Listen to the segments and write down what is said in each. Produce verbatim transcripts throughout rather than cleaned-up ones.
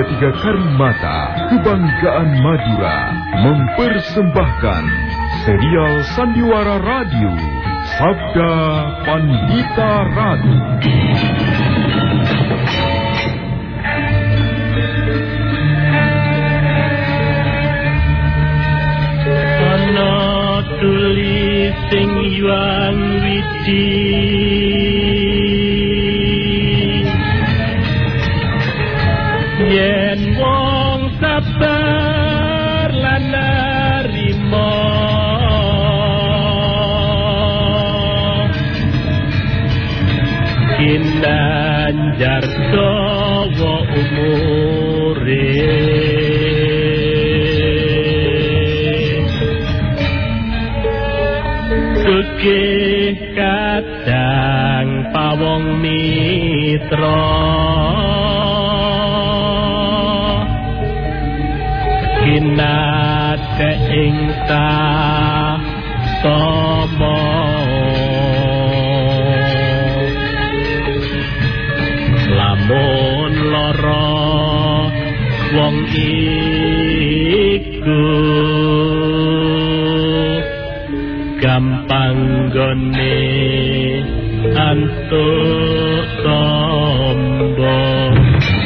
tiga tiga Karimata, Kebanggaan Madura, mempersembahkan serial Sandiwara Radio, Sabda Pandita Ratu. Ana tulis sing yuang widi, yen wong sabar lan narima, kinanjar dawa umure, sugih kadang pawong mitra, kinate ing tomo, lamun lara wong iku gampang gone antuk sombong.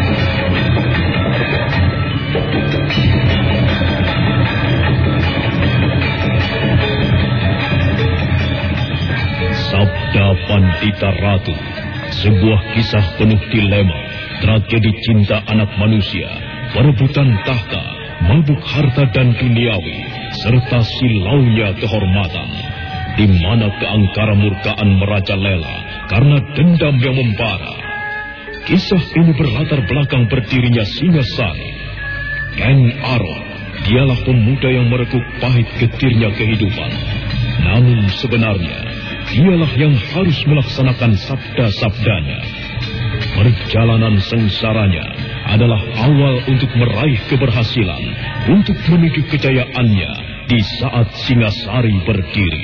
Sabda Pandita Ratu, sebuah kisah penuh dilema, tragedi cinta anak manusia, perebutan tahta, mabuk harta dan duniawi, serta silaunya kehormatan, di mana keangkara murkaan merajalela karena dendam yang membara. Kisah ini berlatar belakang berdirinya Singasari. Ken Arok, dialah pemuda yang merekuk pahit getirnya kehidupan. Namun sebenarnya, dialah yang harus melaksanakan sabda-sabdanya. Perjalanan sengsaranya adalah awal untuk meraih keberhasilan, untuk menuju kejayaannya di saat Singasari berdiri.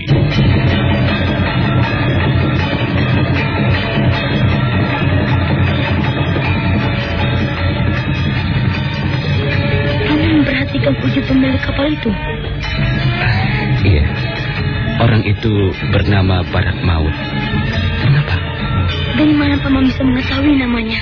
Kamu memperhatikan wujud pemilik kapal itu? Iya. Orang itu bernama Barak Maut. Kenapa? Dari mana Paman bisa mengetahui namanya?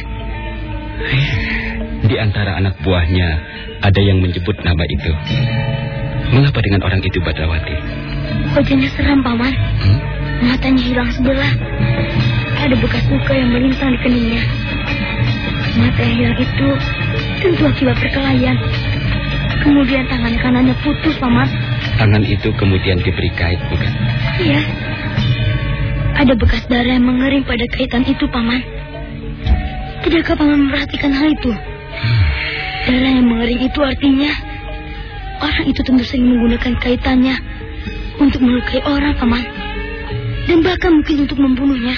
Di antara anak buahnya ada yang menyebut nama itu. Mengapa dengan orang itu, Badrawati? Wajahnya seram, Paman. Hmm? Matanya hilang sebelah. Ada bekas luka yang melintang di keningnya. Mata yang hilang itu tentu akibat perkelahian. Kemudian tangan kanannya putus, Paman. Tangan itu kemudian diberi kait, bukan? Iya. Ada bekas darah yang mengering pada kaitan itu, Paman. Tidakkah Paman memperhatikan hal itu? Darah yang mengering itu artinya orang itu tentu sering menggunakan kaitannya untuk melukai orang, Paman. Dan bahkan mungkin untuk membunuhnya.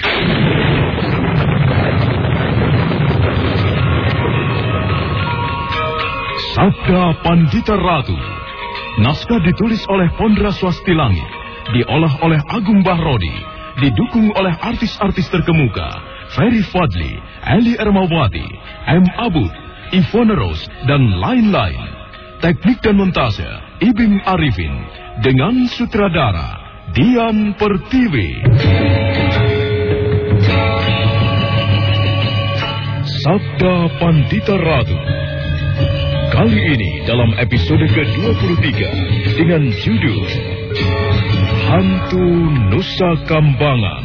Sabda Pandita Ratu. Naskah ditulis oleh Pondra Swasti Langit, diolah oleh Agung Bahrodi, didukung oleh artis-artis terkemuka Ferry Fadli, Eli Ermawati, M. Abud, Ivone Rose, dan lain-lain. Teknik dan montase Ibing Arifin, dengan sutradara Dian Pertiwi. Sabda Pandita Ratu. Kali ini dalam episode ke dua puluh tiga dengan judul Hantu Nusa Kambangan.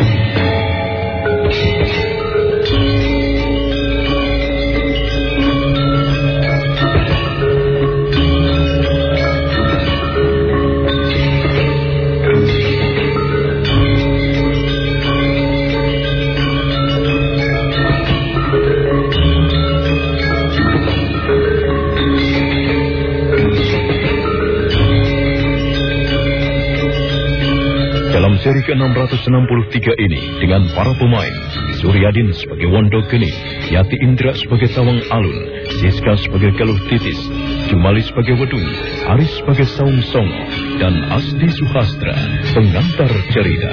Seri ke enam ratus enam puluh tiga ini dengan para pemain Suryadin sebagai Wondo Geni, Yati Indra sebagai Tawang Alun, Siska sebagai Galuh Titis, Jumali sebagai Wedung, Aris sebagai Saung Songo, dan Asdi Suhastra pengantar cerita.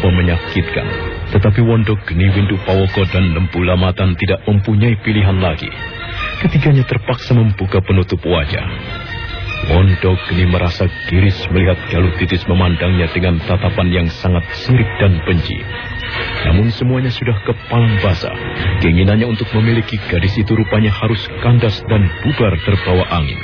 betapa menyakitkan. Tetapi Wondogeni, Windu Pawoko, dan Lembu Lamatan tidak mempunyai pilihan lagi. Ketiganya terpaksa membuka penutup wajah. Wondogeni merasa giris melihat Galuh Titis memandangnya dengan tatapan yang sangat sirik dan benci. Namun semuanya sudah kepalang basah. Keinginannya untuk memiliki gadis itu rupanya harus kandas dan bubar terbawa angin.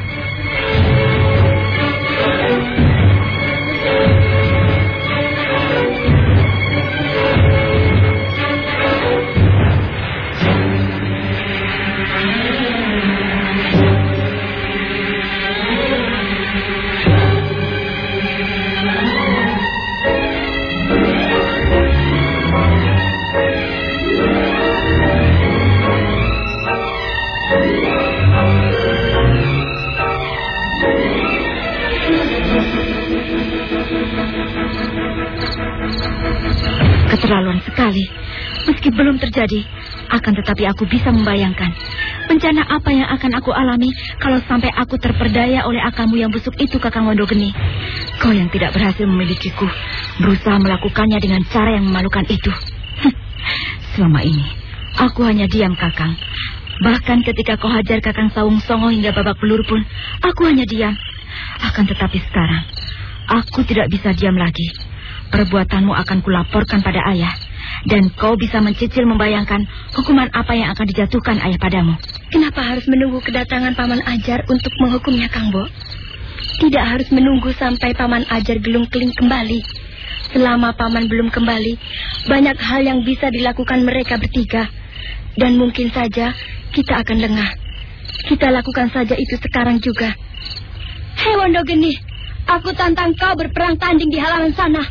Keterlaluan sekali. Meski belum terjadi, akan tetapi aku bisa membayangkan bencana apa yang akan aku alami kalau sampai aku terperdaya oleh akamu yang busuk itu, Kakang Wondogeni. Kau yang tidak berhasil memilikiku, berusaha melakukannya dengan cara yang memalukan itu. Selama ini, aku hanya diam, Kakang. Bahkan ketika kau hajar Kakang Sawung Songo hingga babak belur pun, aku hanya diam. Akan tetapi sekarang, aku tidak bisa diam lagi. Perbuatanmu akan kulaporkan pada ayah. Dan kau bisa mencicil membayangkan hukuman apa yang akan dijatuhkan ayah padamu. Kenapa harus menunggu kedatangan Paman Ajar untuk menghukumnya, Kang Bo? Tidak harus menunggu sampai Paman Ajar gelung-keling kembali. Selama Paman belum kembali, banyak hal yang bisa dilakukan mereka bertiga. Dan mungkin saja kita akan lengah. Kita lakukan saja itu sekarang juga. Hei Wondogeni, aku tantang kau berperang tanding di halaman sana.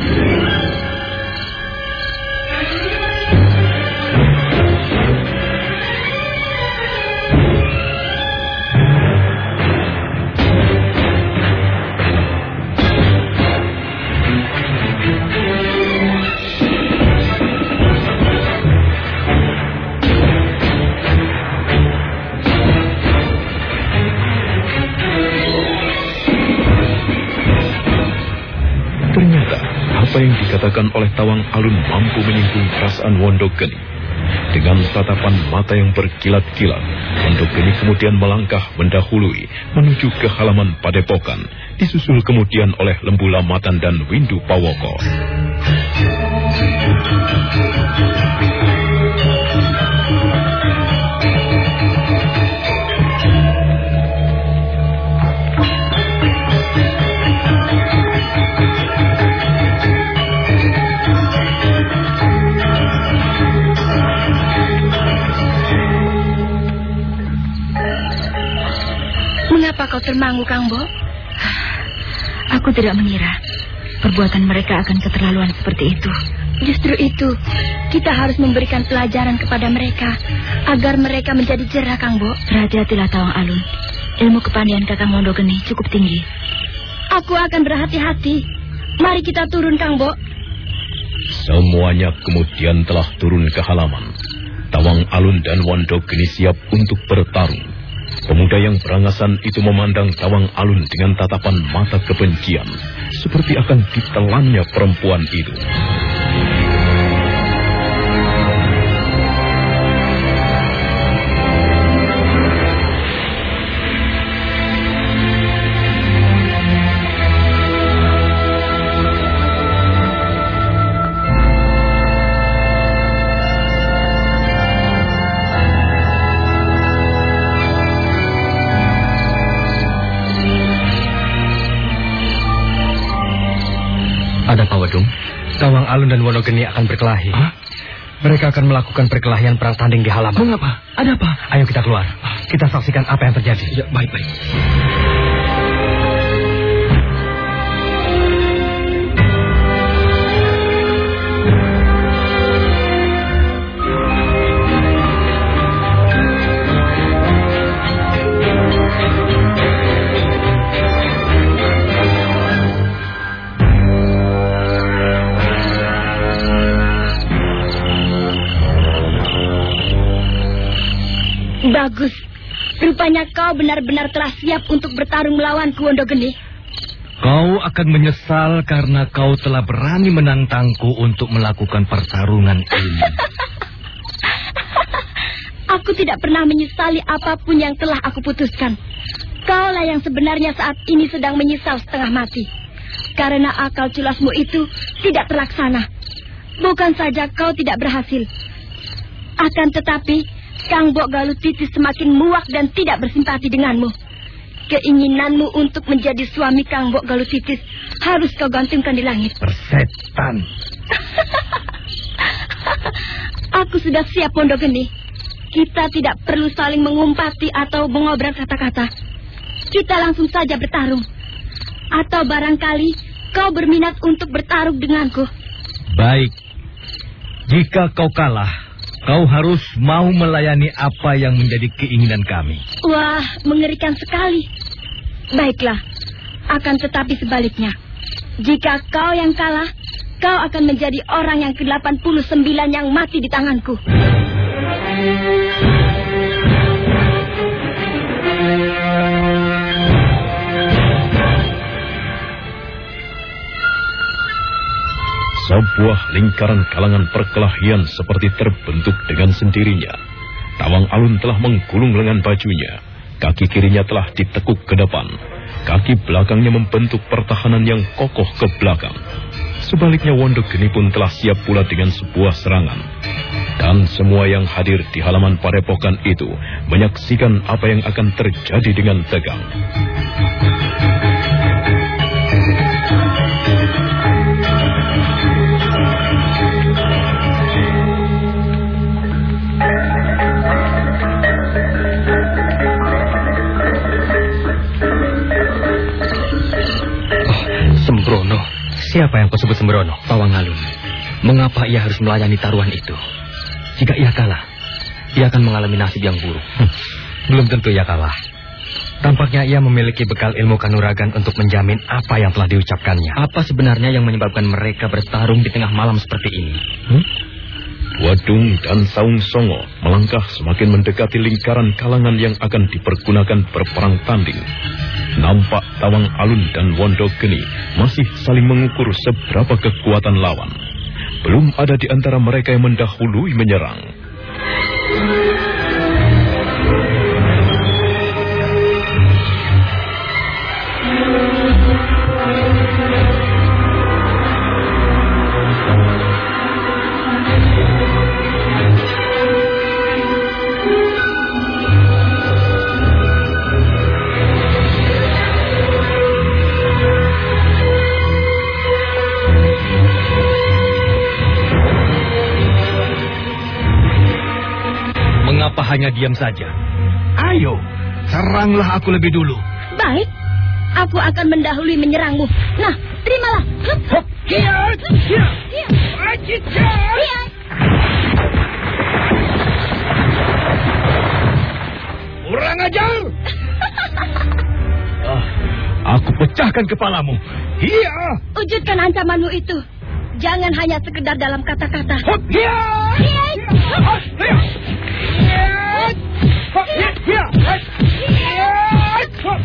Apa yang dikatakan oleh Tawang Alun mampu menyinggung perasaan Wondogeni. Dengan tatapan mata yang berkilat-kilat, Wondogeni kemudian melangkah mendahului menuju ke halaman padepokan, disusul kemudian oleh Lembu Lamatan dan Windu Pawoko. Mengapa kau termangu, Kang Bo? Aku tidak mengira perbuatan mereka akan keterlaluan seperti itu. Justru itu, kita harus memberikan pelajaran kepada mereka agar mereka menjadi jerah, Kang Bo. Berhati-hatilah, Tawang Alun. Ilmu kepandaian Kakang Wondogeni cukup tinggi. Aku akan berhati-hati. Mari kita turun, Kang Bo. Semuanya kemudian telah turun ke halaman. Tawang Alun dan Wondogeni siap untuk bertarung. Pemuda yang berangasan itu memandang Tawang Alun dengan tatapan mata kebencian, seperti akan ditelannya perempuan itu. Ada Pak Wadung, Tawang Alun dan Wondogeni akan berkelahi. Hah? Mereka akan melakukan perkelahian perang tanding di halaman. Mengapa? Ada apa? Ayo kita keluar. Kita saksikan apa yang terjadi. Ya, baik-baik. Bagus. Rupanya kau benar-benar telah siap untuk bertarung melawanku, Wondogeni. Kau akan menyesal karena kau telah berani menantangku untuk melakukan pertarungan ini. Aku tidak pernah menyesali apapun yang telah aku putuskan. Kaulah yang sebenarnya saat ini sedang menyesal setengah mati. Karena akal culasmu itu tidak terlaksana. Bukan saja kau tidak berhasil. Akan tetapi, Kang Bok Galutitis semakin muak dan tidak bersimpati denganmu. Keinginanmu untuk menjadi suami Kang Bok Galutitis harus kau gantungkan di langit. Persetan. Aku sudah siap, Wondogeni. Kita tidak perlu saling mengumpati atau mengobrol kata-kata. Kita langsung saja bertarung. Atau barangkali kau berminat untuk bertarung denganku. Baik. Jika kau kalah, kau harus mau melayani apa yang menjadi keinginan kami. Wah, mengerikan sekali. Baiklah, akan tetapi sebaliknya. Jika kau yang kalah, kau akan menjadi orang yang ke delapan puluh sembilan yang mati di tanganku. Sebuah lingkaran kalangan perkelahian seperti terbentuk dengan sendirinya. Tawang Alun telah menggulung lengan bajunya. Kaki kirinya telah ditekuk ke depan. Kaki belakangnya membentuk pertahanan yang kokoh ke belakang. Sebaliknya Wondogeni pun telah siap pula dengan sebuah serangan. Dan semua yang hadir di halaman padepokan itu menyaksikan apa yang akan terjadi dengan tegang. Sembrono. Siapa yang kau sebut Sembrono? Tawang Alun. Mengapa ia harus melayani taruhan itu? Jika ia kalah, ia akan mengalami nasib yang buruk. Hmm, belum tentu ia kalah. Tampaknya ia memiliki bekal ilmu kanuragan untuk menjamin apa yang telah diucapkannya. Apa sebenarnya yang menyebabkan mereka bertarung di tengah malam seperti ini? Hmm? Wadung dan Saung Songo melangkah semakin mendekati lingkaran kalangan yang akan dipergunakan berperang tanding. Nampak Tawang Alun dan Wondogeni masih saling mengukur seberapa kekuatan lawan. Belum ada di antara mereka yang mendahului menyerang. Mengapa hanya diam saja? Ayo, seranglah aku lebih dulu. Baik, aku akan mendahului menyerangmu. Nah, terimalah. Hop, hiat, hiat, hiat, hiat. Kurang ajar. Ah, aku pecahkan kepalamu. Hiya. Wujudkan ancamanmu itu. Jangan hanya sekedar dalam kata-kata. Hop, hiya. Hiat. Hop, hiya. Hiat. Hop, hiya. Hiat. Hop.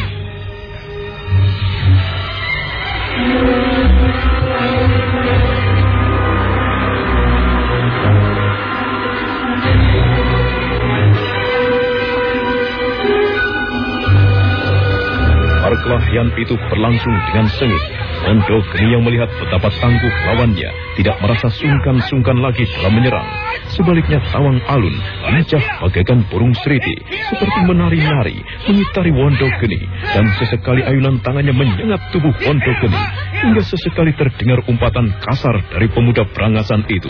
Perkelahian itu berlangsung dengan sengit. Wondogeni yang melihat betapa tangguh lawannya tidak merasa sungkan-sungkan lagi dalam menyerang. Sebaliknya Tawang Alun lincah bagaikan burung seriti, seperti menari-nari mengitari Wondogeni, dan sesekali ayunan tangannya menyengat tubuh Wondogeni hingga sesekali terdengar umpatan kasar dari pemuda berangasan itu.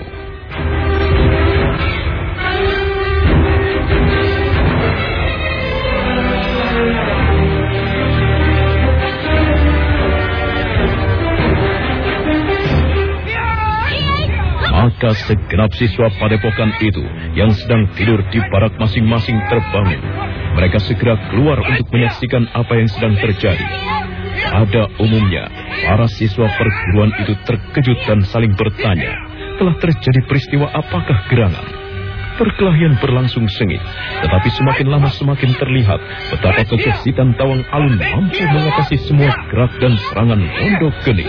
Maka segenap siswa padepokan itu yang sedang tidur di barak masing-masing terbangun. Mereka segera keluar untuk menyaksikan apa yang sedang terjadi. Pada umumnya, para siswa perguruan itu terkejut dan saling bertanya, telah terjadi peristiwa apakah gerangan? Perkelahian berlangsung sengit, tetapi semakin lama semakin terlihat betapa kegesitan Tawang Alun mampu mengatasi semua gerak dan serangan Wondo Geni.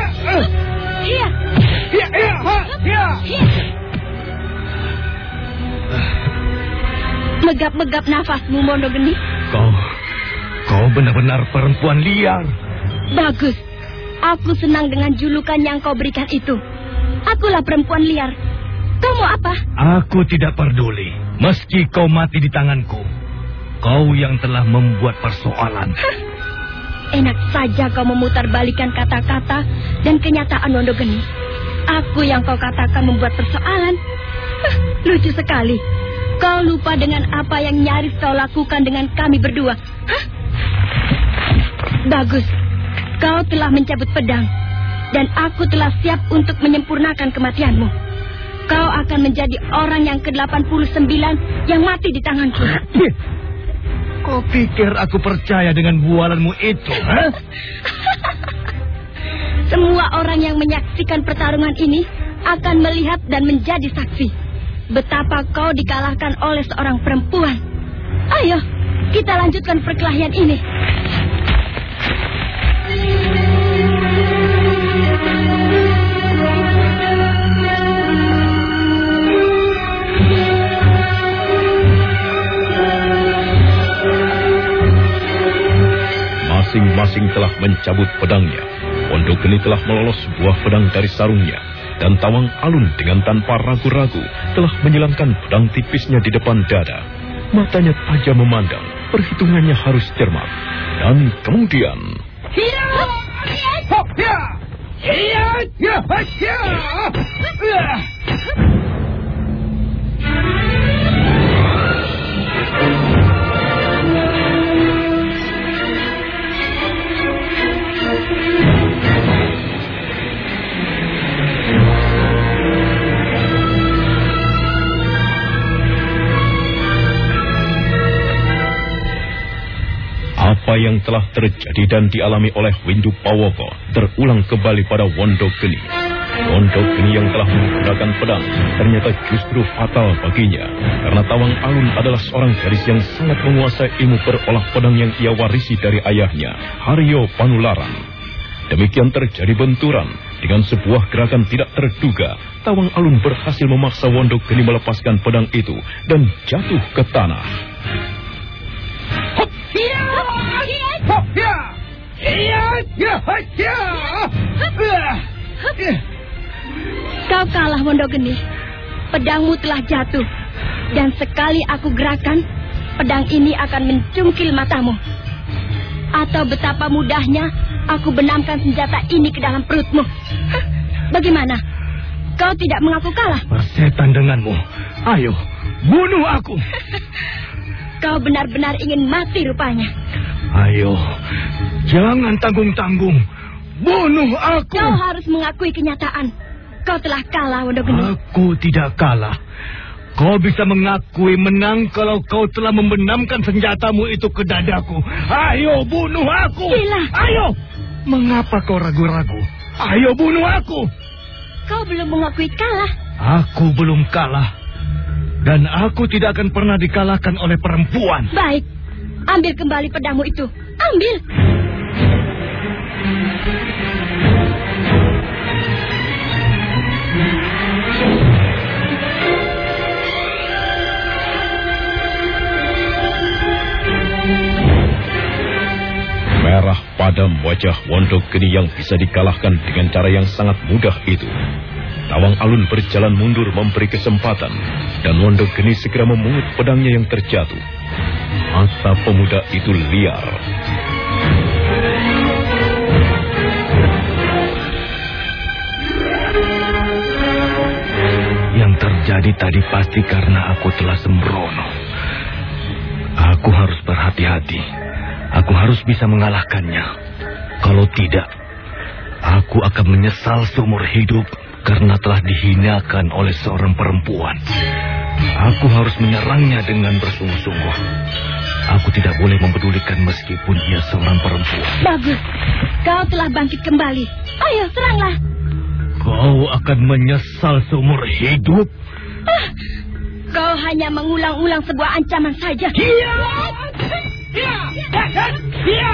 Megap-megap nafasmu, Wondo Geni. Kau, kau benar-benar perempuan liar. Bagus. Aku senang dengan julukan yang kau berikan itu. Akulah perempuan liar. Kau mau apa? Aku tidak peduli. Meski kau mati di tanganku. Kau yang telah membuat persoalan. Hah? Enak saja kau memutarbalikkan kata-kata dan kenyataan, Wondo Geni. Aku yang kau katakan membuat persoalan. Hah, lucu sekali. Kau lupa dengan apa yang nyaris kau lakukan dengan kami berdua. Hah? Bagus. Kau telah mencabut pedang. Dan aku telah siap untuk menyempurnakan kematianmu. Kau akan menjadi orang yang ke delapan puluh sembilan yang mati di tanganku. Kau pikir aku percaya dengan bualanmu itu? Hah? Semua orang yang menyaksikan pertarungan ini akan melihat dan menjadi saksi betapa kau dikalahkan oleh seorang perempuan. Ayo, kita lanjutkan perkelahian ini. Masing-masing telah mencabut pedangnya. Wondo Geni telah melolos sebuah pedang dari sarungnya. Dan Tawang Alun dengan tanpa ragu-ragu telah menyilangkan pedang tipisnya di depan dada. Matanya tajam memandang, perhitungannya harus cermat. Dan kemudian... Apa yang telah terjadi dan dialami oleh Windu Pawoko terulang kembali pada Wondo Geni. Wondo Geni yang telah menggunakan pedang ternyata justru fatal baginya, karena Tawang Alun adalah seorang gadis yang sangat menguasai ilmu berolah pedang yang ia warisi dari ayahnya, Haryo Panularan. Demikian terjadi benturan. Dengan sebuah gerakan tidak terduga, Tawang Alun berhasil memaksa Wondo Geni melepaskan pedang itu dan jatuh ke tanah. Kau kalah, Wondo Geni. Pedangmu telah jatuh. Dan sekali aku gerakan, pedang ini akan mencungkil matamu. Atau betapa mudahnya aku benamkan senjata ini ke dalam perutmu. Hah? Bagaimana? Kau tidak mengaku kalah? Persetan denganmu. Ayo, bunuh aku. Kau benar-benar ingin mati rupanya. Ayo, jangan tanggung-tanggung. Bunuh aku. Kau harus mengakui kenyataan. Kau telah kalah, Wondo Geni. Aku tidak kalah. Kau bisa mengakui menang kalau kau telah membenamkan senjatamu itu ke dadaku. Ayo, bunuh aku. Gila. Ayo. Mengapa kau ragu-ragu? Ayo, bunuh aku. Kau belum mengakui kalah. Aku belum kalah. Dan aku tidak akan pernah dikalahkan oleh perempuan. Baik. Ambil kembali pedangmu itu. Ambil. Merah padam wajah Wondo Geni yang bisa dikalahkan dengan cara yang sangat mudah itu. Tawang Alun berjalan mundur memberi kesempatan, dan Wondo Geni segera memungut pedangnya yang terjatuh. Mata pemuda itu liar. Yang terjadi tadi pasti karena aku telah sembrono. Aku harus berhati-hati. Aku harus bisa mengalahkannya. Kalau tidak, aku akan menyesal seumur hidup karena telah dihinakan oleh seorang perempuan. Aku harus menyerangnya dengan bersungguh-sungguh. Aku tidak boleh mempedulikan meskipun ia seorang perempuan. Bagus. Kau telah bangkit kembali. Ayo, seranglah. Kau akan menyesal seumur hidup. Ah, Kau hanya mengulang-ulang sebuah ancaman saja. Iya. Iya. Iya.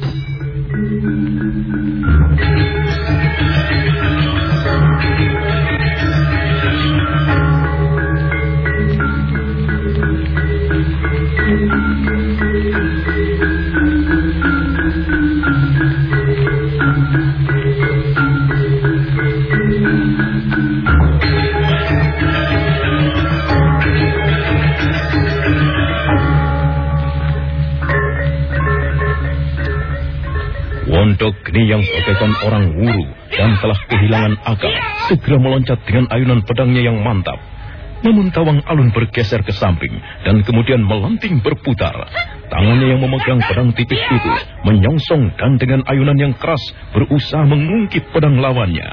Wondok Geni yang bagaikan orang wuru dan telah kehilangan akal segera meloncat dengan ayunan pedangnya yang mantap. Namun Tawang Alun bergeser ke samping dan kemudian melanting berputar. Tangannya yang memegang pedang tipis itu menyongsong dan dengan ayunan yang keras berusaha mengungkit pedang lawannya.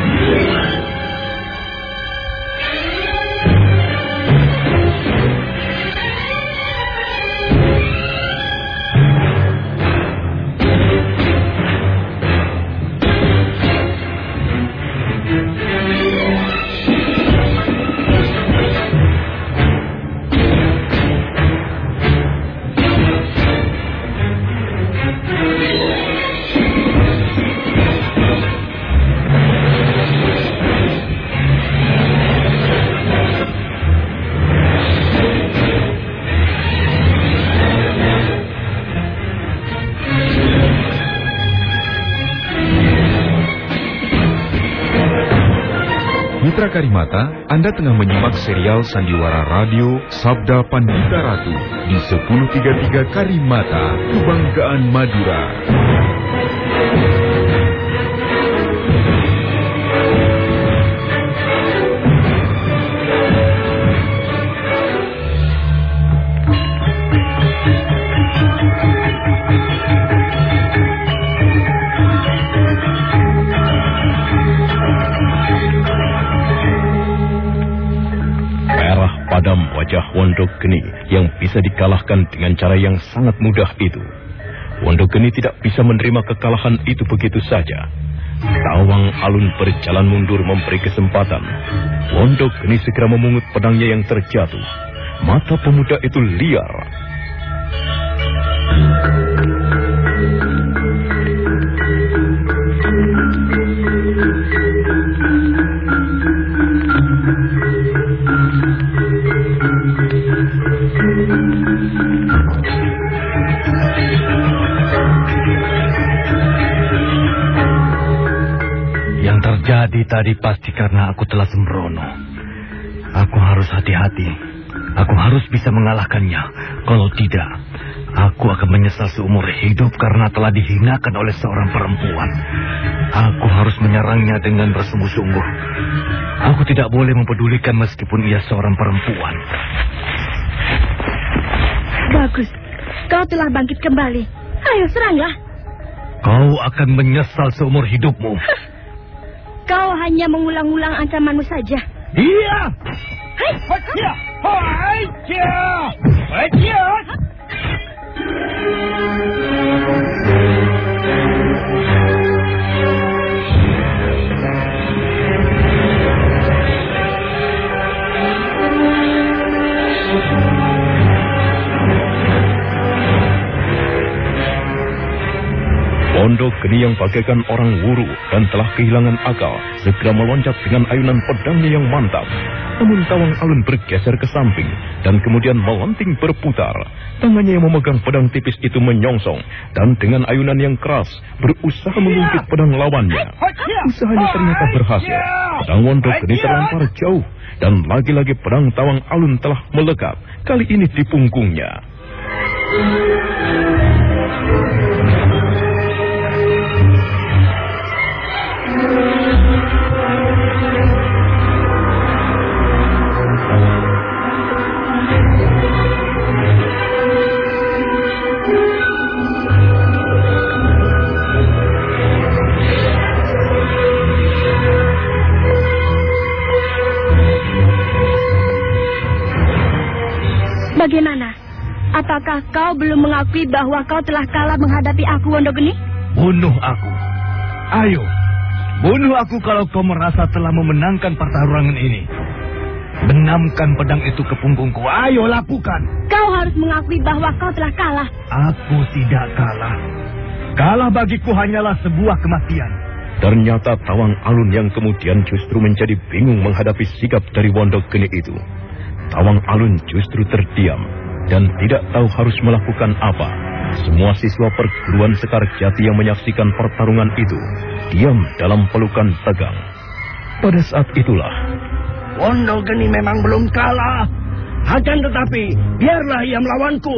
Mitra Karimata, Anda tengah menyimak serial Sandiwara Radio Sabda Pandita Ratu di sepuluh tiga puluh tiga Karimata, Kebanggaan Madura. Padam wajah Wondok Geni yang bisa dikalahkan dengan cara yang sangat mudah itu. Wondok Geni tidak bisa menerima kekalahan itu begitu saja. Tawang Alun berjalan mundur memberi kesempatan. Wondok Geni segera memungut pedangnya yang terjatuh. Mata pemuda itu liar. Jadi tadi pasti karena aku telah sembrono. Aku harus hati-hati. Aku harus bisa mengalahkannya. Kalau tidak, aku akan menyesal seumur hidup karena telah dihinakan oleh seorang perempuan. Aku harus menyerangnya dengan bersungguh-sungguh. Aku tidak boleh mempedulikan meskipun ia seorang perempuan. Bagus. Kau telah bangkit kembali. Ayo seranglah. Kau akan menyesal seumur hidupmu. Kau hanya mengulang-ulang ancamanmu saja. Iya. Hai. Hai. Hai. Hai. Wondok Geni yang bagaikan orang wuru dan telah kehilangan akal segera meloncat dengan ayunan pedangnya yang mantap. Namun Tawang Alun bergeser ke samping dan kemudian melanting berputar. Tangannya yang memegang pedang tipis itu menyongsong dan dengan ayunan yang keras berusaha mengungkit pedang lawannya. Usahanya ternyata berhasil. Pedang Wondok Geni terlempar jauh dan lagi-lagi pedang Tawang Alun telah melekat. Kali ini di punggungnya. Bagaimana? Apakah kau belum mengakui bahwa kau telah kalah menghadapi aku, Wondok Geni? Bunuh aku. Ayo, bunuh aku kalau kau merasa telah memenangkan pertarungan ini. Benamkan pedang itu ke punggungku. Ayo lakukan. Kau harus mengakui bahwa kau telah kalah. Aku tidak kalah. Kalah bagiku hanyalah sebuah kematian. Ternyata Tawang Alun yang kemudian justru menjadi bingung menghadapi sikap dari Wondogeni itu. Tawang Alun justru terdiam dan tidak tahu harus melakukan apa. Semua siswa perguruan Sekar Jati yang menyaksikan pertarungan itu diam dalam pelukan tegang. Pada saat itulah Wondogeni memang belum kalah. Akan tetapi biarlah ia melawanku.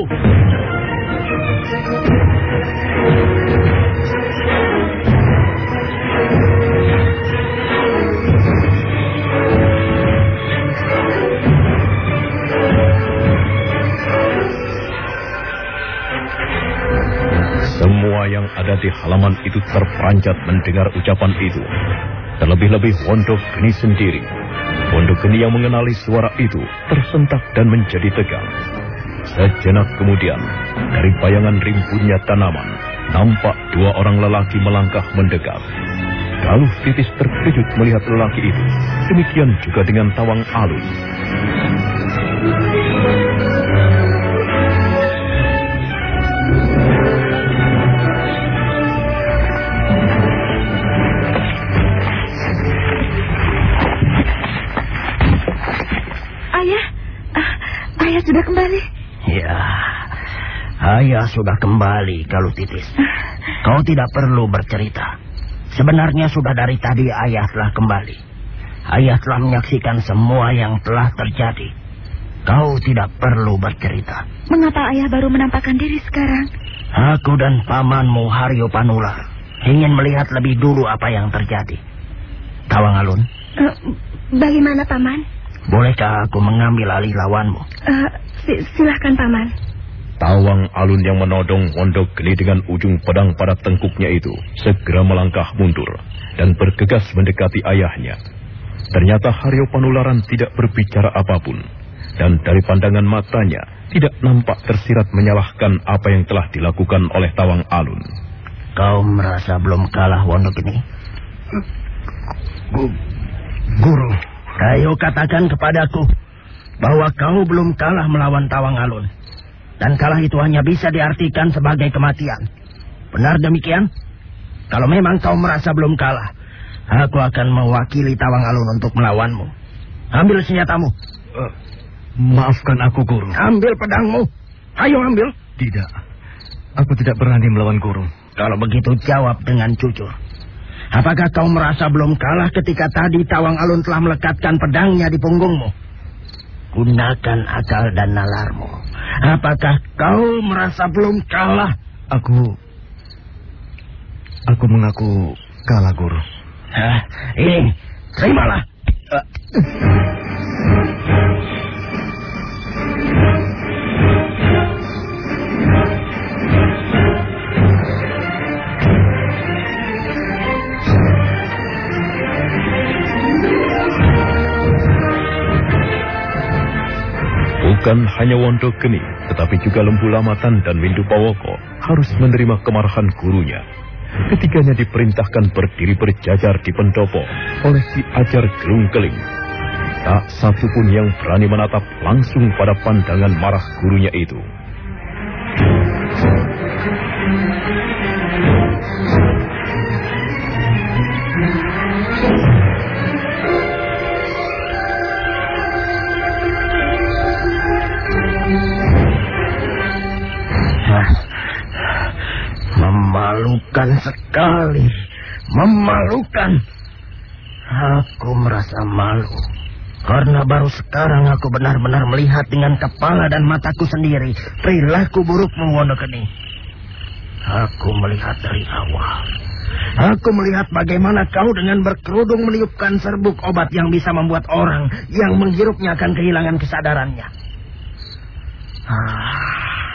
Semua yang ada di halaman itu terperanjat mendengar ucapan itu. Terlebih-lebih Wondogeni sendiri. Wondogeni yang mengenali suara itu tersentak dan menjadi tegang. Sejenak kemudian, dari bayangan rimbunnya tanaman, nampak dua orang lelaki melangkah mendekat. Galuh Titis terkejut melihat lelaki itu. Demikian juga dengan Tawang Alun. Ayah sudah kembali. Ya, ayah sudah kembali, Galuh Titis. Kau tidak perlu bercerita. Sebenarnya sudah dari tadi ayah telah kembali. Ayah telah menyaksikan semua yang telah terjadi. Kau tidak perlu bercerita. Mengapa ayah baru menampakkan diri sekarang? Aku dan pamanmu Haryo Panular ingin melihat lebih dulu apa yang terjadi. Tawang Alun. Uh, bagaimana, Paman? Bolehkah aku mengambil alih lawanmu? Uh, si silahkan, Paman. Tawang Alun yang menodong Wondogeni dengan ujung pedang pada tengkuknya itu segera melangkah mundur dan bergegas mendekati ayahnya. Ternyata Haryo Panularan tidak berbicara apapun, dan dari pandangan matanya tidak nampak tersirat menyalahkan apa yang telah dilakukan oleh Tawang Alun. Kau merasa belum kalah, Wondogeni? Guru, ayo katakan kepadaku bahwa kau belum kalah melawan Tawang Alun. Dan kalah itu hanya bisa diartikan sebagai kematian. Benar demikian? Kalau memang kau merasa belum kalah, aku akan mewakili Tawang Alun untuk melawanmu. Ambil senjatamu. Uh, maafkan aku, Guru. Ambil pedangmu. Ayo ambil. Tidak. Aku tidak berani melawan Guru. Kalau begitu jawab dengan jujur. Apakah kau merasa belum kalah ketika tadi Tawang Alun telah melekatkan pedangnya di punggungmu? Gunakan akal dan nalarmu. Apakah kau merasa belum kalah? Aku... Aku mengaku kalah, Guru. Hah, ini, terimalah. Uh. Bukan hanya Wondogeni, tetapi juga Lembu Lamatan dan Windu Pawoko harus menerima kemarahan gurunya. Ketiganya diperintahkan berdiri berjajar di pendopo oleh Ki Ajar Gelung Keling. Tak satu pun yang berani menatap langsung pada pandangan marah gurunya itu. Memalukan sekali. Memalukan. Aku merasa malu. Karena baru sekarang aku benar-benar melihat dengan kepala dan mataku sendiri perilaku burukmu, Wondogeni. Aku melihat dari awal. Aku melihat bagaimana kau dengan berkerudung meniupkan serbuk obat yang bisa membuat orang yang menghirupnya akan kehilangan kesadarannya. Ah.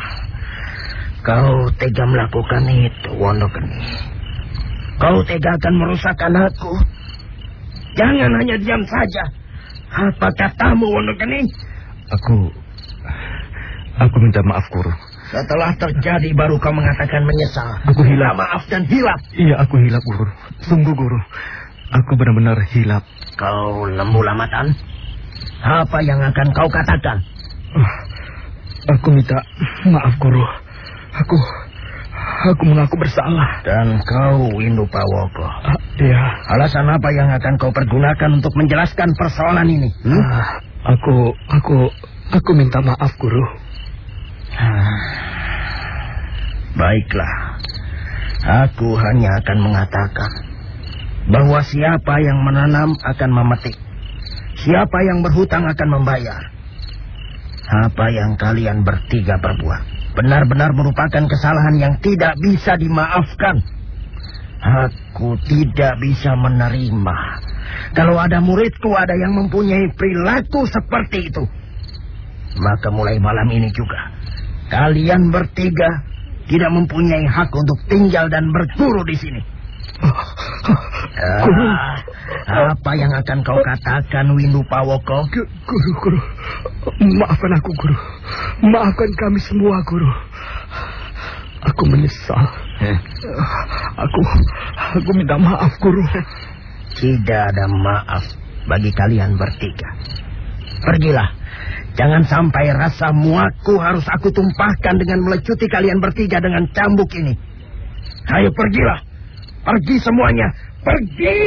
Kau tega melakukan itu, Wondogeni. Kau tega akan merusakkan aku. Jangan hanya diam saja. Apa katamu, Wondogeni? Aku... Aku minta maaf, Guru. Setelah terjadi baru kau mengatakan menyesal. Aku hilap. Maaf dan hilap. Iya, aku hilap, Guru. Sungguh, Guru. Aku benar-benar hilap. Kau Lembu Lamatan? Apa yang akan kau katakan? Aku minta maaf, Guru. Aku... Aku mengaku bersalah. Dan kau, Windu Pawoko? Uh, iya. Alasan apa yang akan kau pergunakan untuk menjelaskan persoalan ini? Hmm? Uh, aku... Aku... Aku minta maaf, Guru. Ah, baiklah. Aku hanya akan mengatakan bahwa siapa yang menanam akan memetik. Siapa yang berhutang akan membayar. Apa yang kalian bertiga perbuat benar-benar merupakan kesalahan yang tidak bisa dimaafkan. Aku tidak bisa menerima kalau ada muridku ada yang mempunyai perilaku seperti itu. Maka mulai malam ini juga kalian bertiga tidak mempunyai hak untuk tinggal dan berguru di sini. Ah, apa yang akan kau katakan, Windu Pawoko? Guru, Guru, maafkan aku, Guru. Maafkan kami semua, Guru. Aku menyesal. Eh? Aku, aku minta maaf, Guru. Tidak ada maaf bagi kalian bertiga. Pergilah. Jangan sampai rasa muakku harus aku tumpahkan dengan melecuti kalian bertiga dengan cambuk ini. Ayo pergilah. Pergi semuanya. Pergi.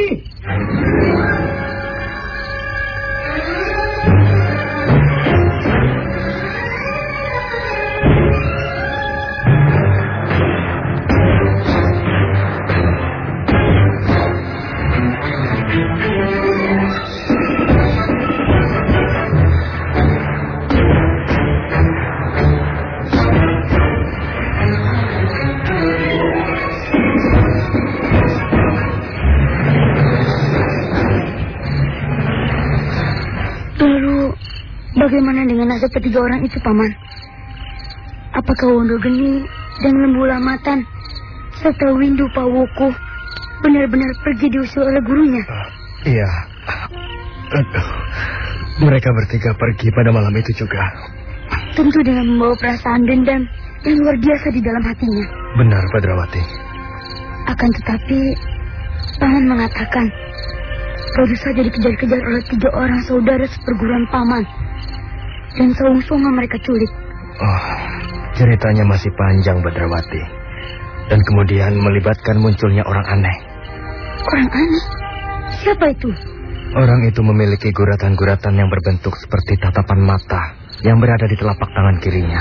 Bagaimana dengan nasib ketiga orang itu, Paman? Apakah Wondo Geni dan Lembu Lamatan serta Windu Pawoko benar-benar pergi diusul oleh gurunya? Uh, iya. Aduh. Mereka bertiga pergi pada malam itu juga. Tentu dengan membawa perasaan dendam yang luar biasa di dalam hatinya. Benar, Badrawati. Akan tetapi, Paman mengatakan baru saja dikejar-kejar oleh tiga orang saudara seperguruan Paman. Dan saung-saungan mereka culik. Oh, ceritanya masih panjang, Badrawati. Dan kemudian melibatkan munculnya orang aneh. Orang aneh? Siapa itu? Orang itu memiliki guratan-guratan yang berbentuk seperti tatapan mata yang berada di telapak tangan kirinya.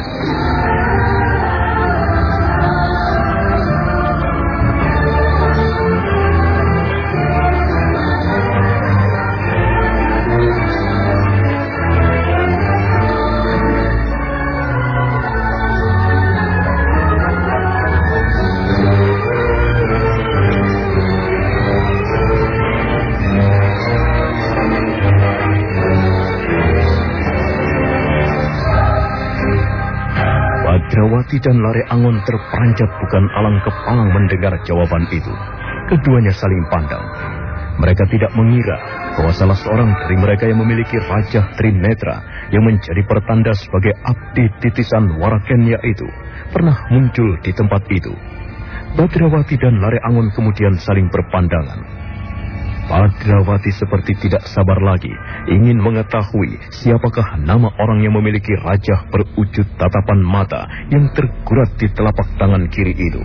Badrawati dan Lare Angon terperanjat bukan alang kepalang mendengar jawaban itu. Keduanya saling pandang. Mereka tidak mengira bahwa salah seorang dari mereka yang memiliki Raja Trinetra yang menjadi pertanda sebagai abdi titisan Warakenya itu pernah muncul di tempat itu. Badrawati dan Lare Angon kemudian saling berpandangan. Badrawati seperti tidak sabar lagi ingin mengetahui siapakah nama orang yang memiliki rajah berwujud tatapan mata yang tergurat di telapak tangan kiri itu.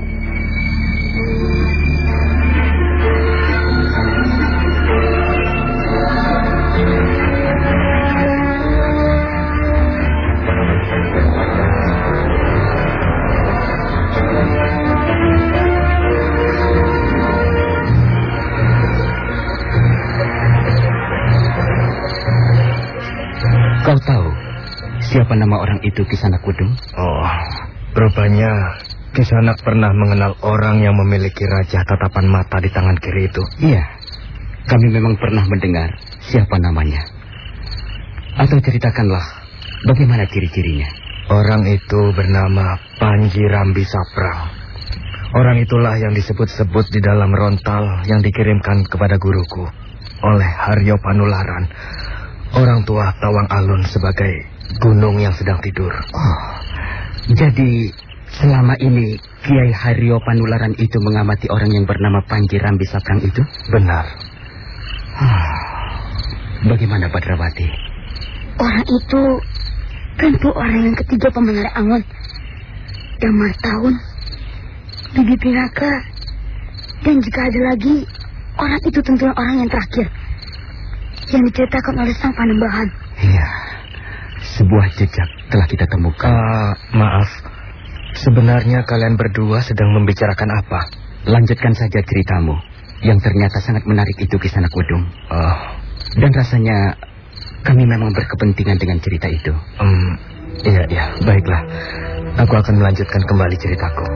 Kau tahu siapa nama orang itu, Kisanak Kudung? Oh, rupanya Kisanak pernah mengenal orang yang memiliki rajah tatapan mata di tangan kiri itu. Iya, kami memang pernah mendengar siapa namanya. Atau ceritakanlah bagaimana ciri-cirinya. Orang itu bernama Panji Rambi Saprang. Orang itulah yang disebut-sebut di dalam rontal yang dikirimkan kepada guruku oleh Haryo Panularan, orang tua Tawang Alun, sebagai gunung yang sedang tidur. Oh, jadi selama ini Kiai Haryo Panularan itu mengamati orang yang bernama Panji Rambi Saprang itu? Benar. Oh, bagaimana, Badrawati? Orang itu tentu orang yang ketiga Paman Angon. Damar Tahun, Bibi Pinaka, dan jika ada lagi, orang itu tentu orang yang terakhir yang diceritakan oleh Sang Panembahan. Iya, sebuah jejak telah kita temukan. Uh, maaf, sebenarnya kalian berdua sedang membicarakan apa? Lanjutkan saja ceritamu, yang ternyata sangat menarik itu Kisanak Wedung. Oh. Dan rasanya kami memang berkepentingan dengan cerita itu. Hmm, iya, iya, baiklah. Aku akan melanjutkan kembali ceritaku.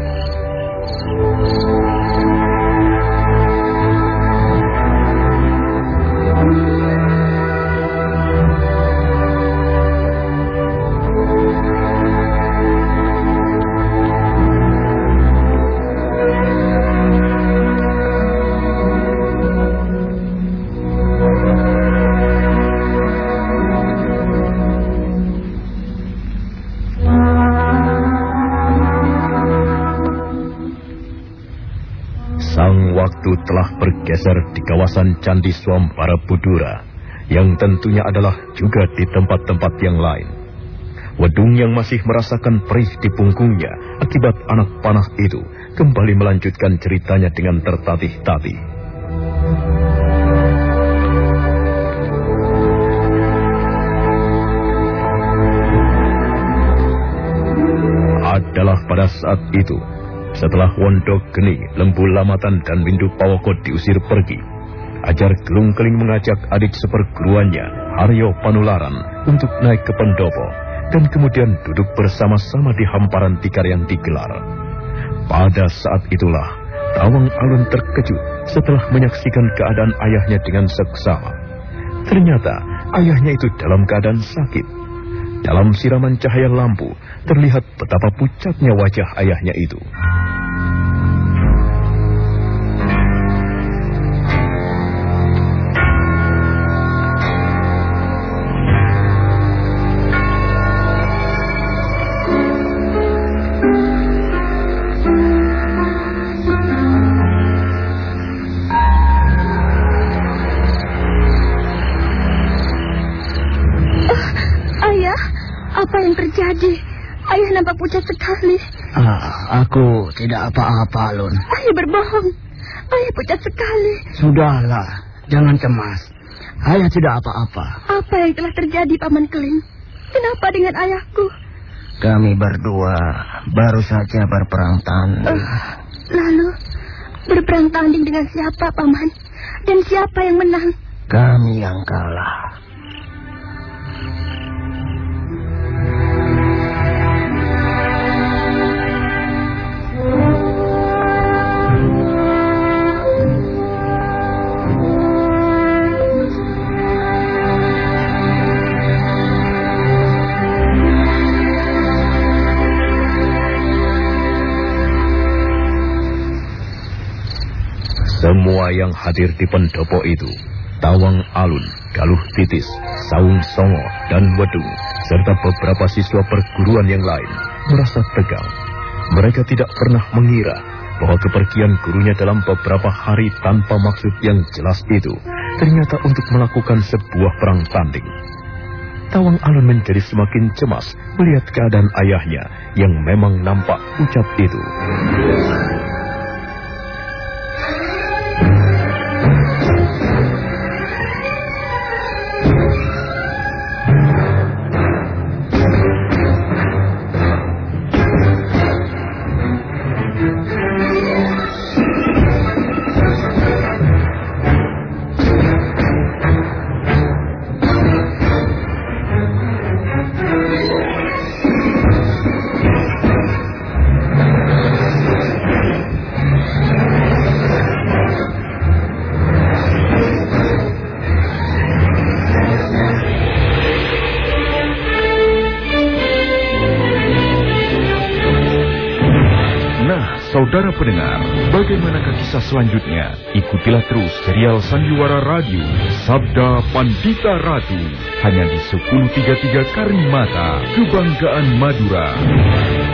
Waktu telah bergeser di kawasan Candi Swampara Budura, yang tentunya adalah juga di tempat-tempat yang lain. Wedung yang masih merasakan perih di punggungnya akibat anak panah itu kembali melanjutkan ceritanya dengan tertatih-tatih. Adalah pada saat itu, setelah Wondo Geni, Lembu Lamatan, dan Windu Pawoko diusir pergi, Ajar Gelung Keling mengajak adik seperguruannya, Haryo Panularan, untuk naik ke pendopo, dan kemudian duduk bersama-sama di hamparan tikar yang digelar. Pada saat itulah, Tawang Alun terkejut setelah menyaksikan keadaan ayahnya dengan seksama. Ternyata, ayahnya itu dalam keadaan sakit. Dalam siraman cahaya lampu, terlihat betapa pucatnya wajah ayahnya itu. Apa yang terjadi? Ayah nampak pucat sekali. Ah, aku tidak apa-apa, Alun. Ayah berbohong. Ayah pucat sekali. Sudahlah, jangan cemas. Ayah tidak apa-apa. Apa yang telah terjadi, Paman Keling? Kenapa dengan ayahku? Kami berdua baru saja berperang tanding. Uh, lalu, berperang tanding dengan siapa, Paman? Dan siapa yang menang? Kami yang kalah. Semua yang hadir di pendopo itu, Tawang Alun, Galuh Titis, Saung Songo, dan Wedung, serta beberapa siswa perguruan yang lain, merasa tegang. Mereka tidak pernah mengira bahwa kepergian gurunya dalam beberapa hari tanpa maksud yang jelas itu, ternyata untuk melakukan sebuah perang tanding. Tawang Alun menjadi semakin cemas melihat keadaan ayahnya yang memang nampak pucat itu. Saudara pendengar, bagaimanakah kisah selanjutnya? Ikutilah terus serial Sandiwara Radio Sabda Pandita Ratu hanya di sepuluh tiga puluh tiga Karimata, Kebanggaan Madura.